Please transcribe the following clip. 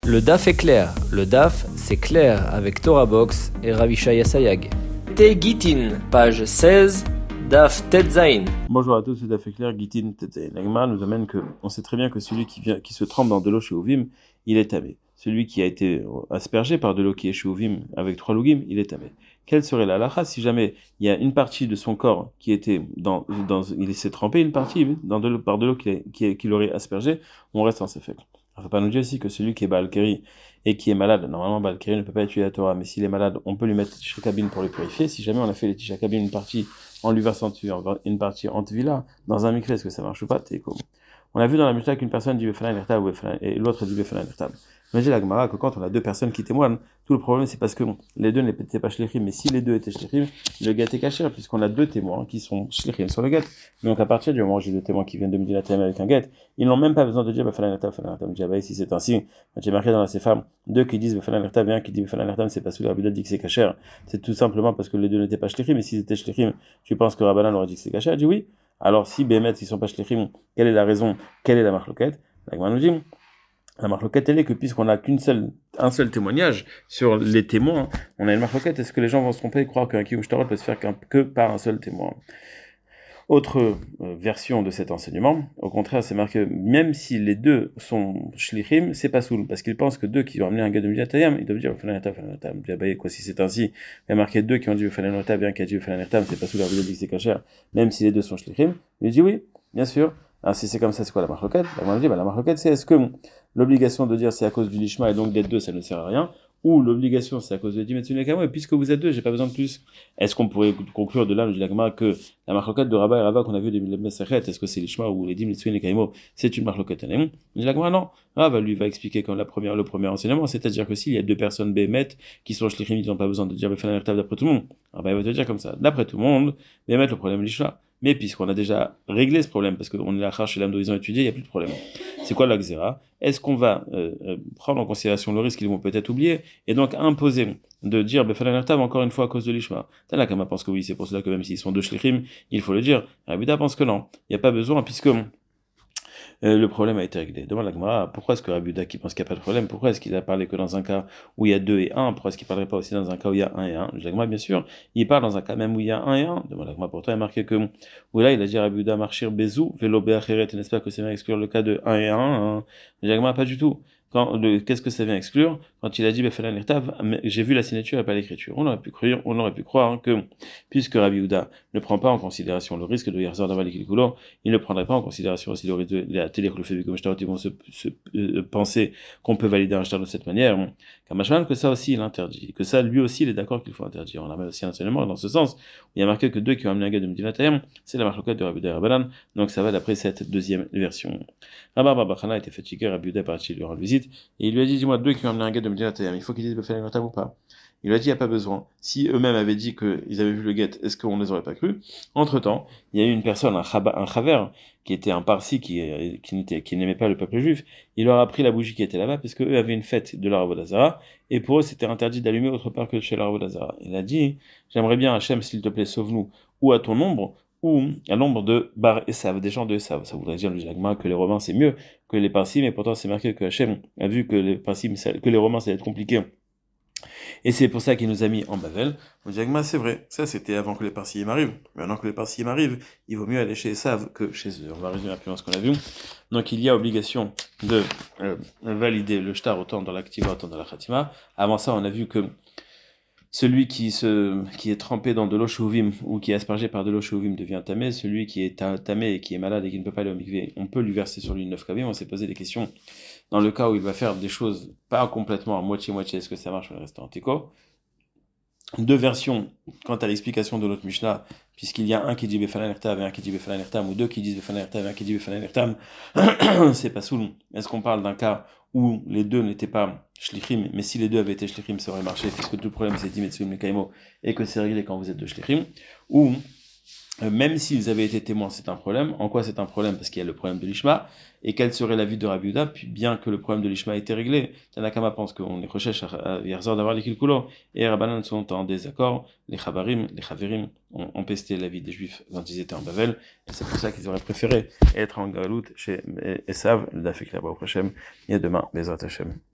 Le DAF est clair. Le DAF, c'est clair avec Torah Box et Ravishaya Sayag. Te Gitin, page 16, DAF Tetzain. Bonjour à tous, c'est DAF est clair, Gitin Tetzain. La Gemara nous amène que, on sait très bien que celui qui se trempe dans de l'eau chez Ovim, il est tamé. Celui qui a été aspergé par de l'eau qui est chez Ovim avec 3 lugim, il est tamé. Quelle serait la halakha si jamais il y a une partie de son corps qui était il s'est trempé, une partie par de l'eau qu'il aurait aspergé, on reste en séfek. Il ne faut pas nous dire aussi que celui qui est Baal Keri et qui est malade, normalement Baal Keri ne peut pas étudier la Torah, mais s'il est malade, on peut lui mettre les tisha kabine pour le purifier. Si jamais on a fait les tisha kabine une partie en lui versant dessus, une partie en tvila, dans un mikveh, est-ce que ça marche ou pas? On a vu dans la Mishnah qu'une personne dit Befana Lertab et l'autre dit Befana Lertab. Imagine la Gemara que quand on a deux personnes qui témoignent, tout le problème c'est parce que les deux n'étaient pas shlichim, mais si les deux étaient shlichim, le get est caché, puisqu'on a deux témoins qui sont shlichim sur le get. Donc à partir du moment où j'ai deux témoins qui viennent de me dire la thème avec un get, ils n'ont même pas besoin de dire Befana Lertab, Befana Lertab. Je dis, bah, si c'est ainsi, j'ai marqué dans ces femmes, deux qui disent Befana Lertab et un qui dit Befana Lertab, c'est parce que Rabbi dit que c'est caché. C'est tout simplement parce que les deux n'étaient pas shlichim, et s'ils étaient shlichim, tu penses que Rabbanan aurait dit que c'est caché? Elle dit oui. Alors si Bémet ils sont pas shlichim, quelle est la raison? Quelle est la marloquette? La Gemara nous dit la marloquette elle est que puisqu'on a un seul témoignage sur les témoins, on a une marloquette. Est-ce que les gens vont se tromper et croire qu'un kiyush tarot peut se faire que par un seul témoin? Autre version de cet enseignement, au contraire, c'est marqué, même si les deux sont shlichim, c'est pas soul, parce qu'ils pensent que deux qui ont amené un gars de Midiatayam, ils doivent dire Falanertam. Quoi, si c'est ainsi, il y a marqué deux qui ont dit Falanertam et un qui a dit Falanertam, c'est pas soul, la vidéo dit que c'est caché, même si les deux sont shlichim. Il dit oui, bien sûr. Alors, si c'est comme ça, c'est quoi la marloquette? La marloquette, c'est est-ce que l'obligation de dire c'est à cause du lishma et donc d'être deux, ça ne sert à rien, ou l'obligation c'est à cause de Dimetsuné Kamo, et puisque vous êtes deux, j'ai pas besoin de plus. Est-ce qu'on pourrait conclure de là, le Dilagma, que la marloquette de Rabba et Rava qu'on a vu des Mesachet, est-ce que c'est lishma ou les Dimetsuné Kamo, c'est une marloquette? Le Dilagma, non. Rava lui va expliquer comme le premier enseignement, c'est-à-dire que s'il y a deux personnes Bémet qui sont shlichim, ils n'ont pas besoin de dire Befana Lertab d'après tout le monde. Rabba il va te dire comme ça, d'après tout le monde, Bémet le problème lishma. Mais puisqu'on a déjà réglé ce problème, parce qu'on est là chez l'âme ils ont étudié, il n'y a plus de problème. C'est quoi la xéra? Est-ce qu'on va prendre en considération le risque qu'ils vont peut-être oublier, et donc imposer de dire Befana Lertab encore une fois à cause de l'ishma? Tanakama pense que oui, c'est pour cela que même s'ils sont deux shlichim, il faut le dire. Rabbi pense que non, il n'y a pas besoin, puisque le problème a été réglé. Demande la Gemara, pourquoi est-ce que Rabbi qui pense qu'il n'y a pas de problème, pourquoi est-ce qu'il a parlé que dans un cas où il y a 2 et 1, pourquoi est-ce qu'il ne parlerait pas aussi dans un cas où il y a 1 et 1? La Gemara, bien sûr, il parle dans un cas même où il y a 1 et 1. Demande la Gemara, pourtant il a marqué que, où là il a dit Rabbi marchir bezou, vélo béacheret, n'est-ce pas que ça vient exclure le cas de 1 et 1, hein? La Gemara, pas du tout. Qu'est-ce que ça vient exclure? Quand il a dit Befana Lertab, j'ai vu la signature et pas l'écriture. On aurait pu croire que, puisque Rabbi Yehuda ne prend pas en considération le risque de Yerzor d'Aval Kilkulo, il ne prendrait pas en considération aussi le risque de la télé le fait comme ils vont se penser qu'on peut valider un shtar de cette manière. Kamashman, que ça aussi il interdit, que ça lui aussi il est d'accord qu'il faut interdire. On a même aussi un enseignement dans ce sens, où il y a marqué que deux qui ont amené un gars de Medinatayam, c'est la marloquette de Rabbi Yehuda Rabbanan, donc ça va d'après cette deuxième version. Rabbi Bachana était fatigué, Rabbi Yehuda est parti lui rendre visite, et il lui a dit, dis-moi, deux qui ont amené un gars de Medinatayam, il faut qu'ils disent Befana Lertab ou pas? Il lui a dit, il n'y a pas besoin. Si eux-mêmes avaient dit qu'ils avaient vu le guet, est-ce qu'on ne les aurait pas cru? Entre-temps, il y a eu une personne, un chaver, qui était un parsi, qui n'aimait pas le peuple juif. Il leur a pris la bougie qui était là-bas, parce qu'eux avaient une fête de leur Avodazara, et pour eux, c'était interdit d'allumer autre part que chez leur Avodazara. Il a dit, j'aimerais bien, Hachem, s'il te plaît, sauve-nous, ou à ton nombre, ou à l'ombre de Bar Esav, des gens de Esav. Ça voudrait dire, le Jagma, que les Romains c'est mieux que les Parsis, mais pourtant c'est marqué que Hachem a vu que les Romains ça allait être compliqué. Et c'est pour ça qu'il nous a mis en Bavel. On dit, c'est vrai, ça c'était avant que les Parsis m'arrivent. Maintenant que les Parsis m'arrivent, il vaut mieux aller chez Esav que chez eux. On va résumer rapidement ce qu'on a vu. Donc il y a obligation de valider le shtar autant dans l'activa, autant dans la khatima. Avant ça, on a vu que celui qui est trempé dans de l'eau chouvim ou qui est aspergé par de l'eau chouvim devient tamé. Celui qui est tamé et qui est malade et qui ne peut pas aller au mikvé, on peut lui verser sur lui 9 kavim. On s'est posé des questions dans le cas où il va faire des choses pas complètement à moitié-moitié. Est-ce que ça marche? On est resté en teco. Deux versions quant à l'explication de notre Mishnah, puisqu'il y a un qui dit Befana Lertab et un qui dit Befana Lertam, ou deux qui disent Befana Lertab et un qui dit Befana Lertam, c'est pas soul. Est-ce qu'on parle d'un cas où les deux n'étaient pas shlichim, mais si les deux avaient été shlichim, ça aurait marché, puisque tout le problème c'est Dimetsuim Mekaimo, et que c'est réglé quand vous êtes deux shlichim, ou même s'ils avaient été témoins, c'est un problème. En quoi c'est un problème? Parce qu'il y a le problème de l'ishma. Et quel serait l'avis de Rabbi Yehuda? Puis bien que le problème de l'ishma ait été réglé, Tanakama pense qu'on est recherche à Yerzor d'avoir les kilkulo, et Rabbanan sont en désaccord. Les chaverim ont pesté l'avis des juifs quand ils étaient en Bavel, et c'est pour ça qu'ils auraient préféré être en Galout chez Esav, le Dafek là-bas au Hashem, et demain, Bezrat Hashem.